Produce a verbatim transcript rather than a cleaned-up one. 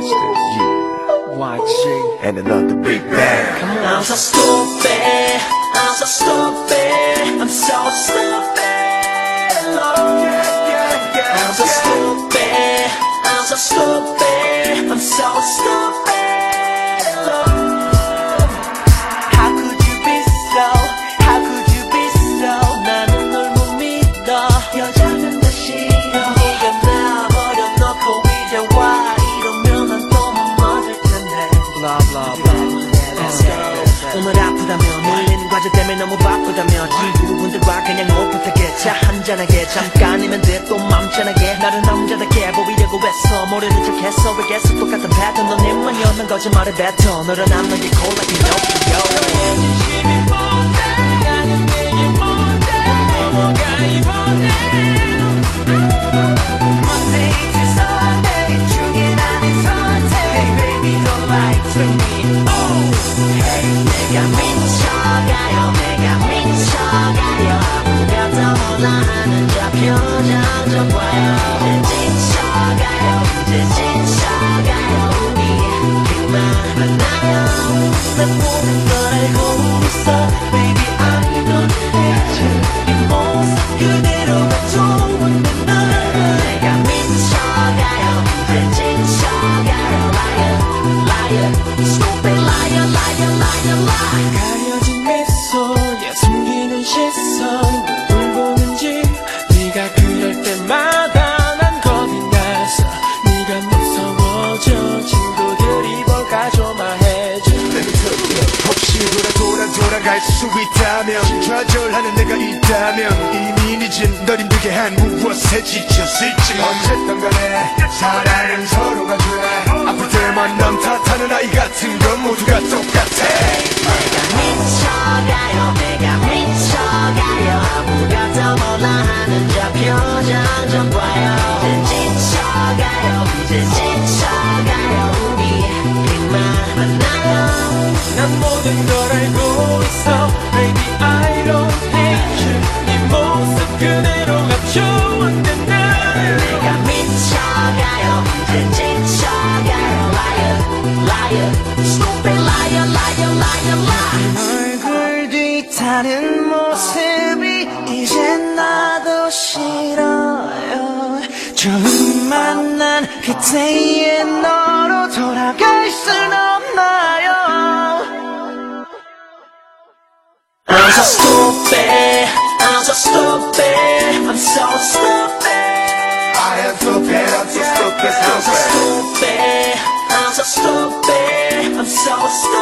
Twisted, yeah. Y G and another big bang. Come on. I'm so stupid, I'm so stupid, I'm so stupid, Lord. Yeah, yeah, yeah, I'm so yeah. stupid, I'm so stupid, I'm so stupid, Lord. How could you be so, how could you be so, 나는 널 못 믿어. 여자는 다 싫어. 네가 나 버려놓고 이제 와 이러면 난 또 못 맞을 텐데. Blah blah blah. Let's go. 오늘 아프다며 밀린 과제 때문에 너무 바쁘다며 친구분들과 그냥 오붓하게 차 한잔하게 잠깐이면 돼 또 맘짠하게 나를 남자답게 보이려고 했어 모르는 척했어 왜 계속 똑같은 패턴 넌 입만 난 거짓말을 뱉어 너를 안 넘길 cold like Pinocchio 너의 진심이 뭔데 나는 내게 뭔데 뭐가 이번에 Monday to Sunday 중에 나는 선택 Hey baby don't lie to me oh Hey 내가 미쳐가요 내가 미쳐가요 아무것도 몰라 하는 저 표정 좀 봐요 이제 지쳐가요 이제 지쳐가요 우리 그만 만나요 난 모든 걸 알고 있어 Baby I don't hate you 네 모습 그대로가 좋은데 널 내가 미쳐가요 이제 지쳐가요 Liar liar stupid liar liar liar liar 가려진 미소에 숨기는 시선 널 보는지 네가 그럴 때마다 난 겁이 나서 네가 무서워져 친구들이 볼까 조마해져 혹시 돌아 돌아 돌아갈 수 있다면 좌절하는 내가 있다면 이미 늦은 널 힘들게 한 무엇에 지쳤을지 어쨌든 간에 사랑은 서로가 좋아 아플 때만 남 탓하는 아이 같은 건 모두가 똑같아 내가 미쳐가요 내가 미쳐가요 아무것도 몰라 하는 저 표정 좀 봐요 이제 지쳐가요 이제 지쳐가요 우리 그만 만나요 난 모든 걸 알고 있어 Baby I don't hate you 네 모습 그대로가 좋은데 날 내가 미쳐가요 이제 지쳐가요 Liar liar stupid liar liar liar liar 얼굴 뒤타는 모습이 이제 나도 싫어요 처음 만난 그때의 너로 돌아갈 순 없나요 I'm so stupid I'm so stupid I'm so stupid I am stupid, I'm so stupid, I'm so stupid stupid I'm so stupid I'm so stupid